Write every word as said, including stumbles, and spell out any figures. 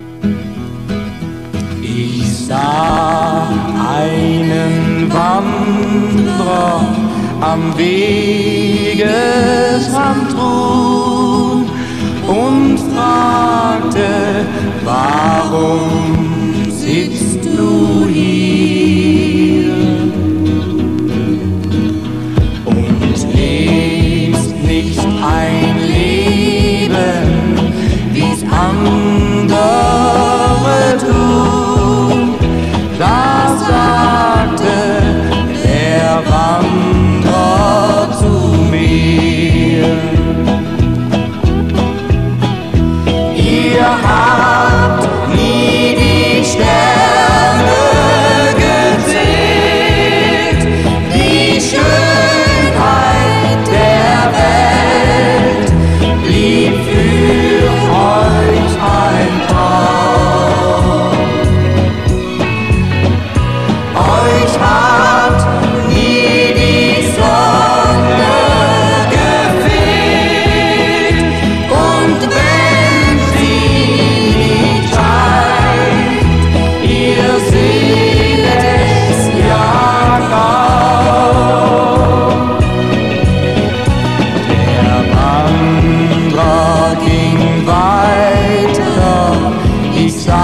Ich sah einen Wanderer am Wegesrand ruhen und fragte, warum sitzt du hier und lebst nicht ein Leben, wie's andere tun? Da sagte der Wanderer zu mir: Ihr habt nie die Sterne gezählt, die Schönheit der Welt blieb für euch ein Traum. Euch hat nie die Sonne gefehlt, und wenn sie nicht scheint, ihr seht es ja kaum. Der Wanderer ging weiter, ich sah